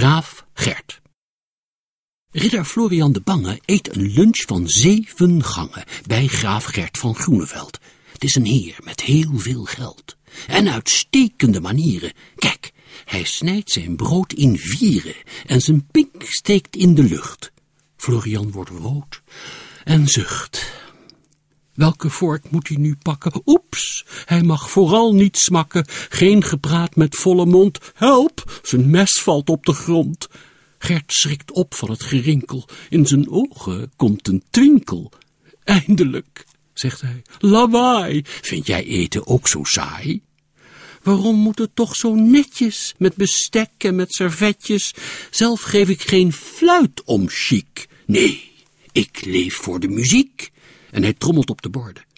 Graaf Gert. Ridder Florian de Bange eet een lunch van 7 gangen bij graaf Gert van Groeneveld. Het is een heer met heel veel geld. En uitstekende manieren. Kijk, hij snijdt zijn brood in 4 en zijn pink steekt in de lucht. Florian wordt rood en zucht. Welke vork moet hij nu pakken? Oeps, hij mag vooral niet smakken. Geen gepraat met volle mond. Help, zijn mes valt op de grond. Gert schrikt op van het gerinkel. In zijn ogen komt een twinkel. Eindelijk, zegt hij, lawaai. Vind jij eten ook zo saai? Waarom moet het toch zo netjes, met bestek en met servetjes? Zelf geef ik geen fluit om chic. Nee, ik leef voor de muziek. En hij trommelt op de borden.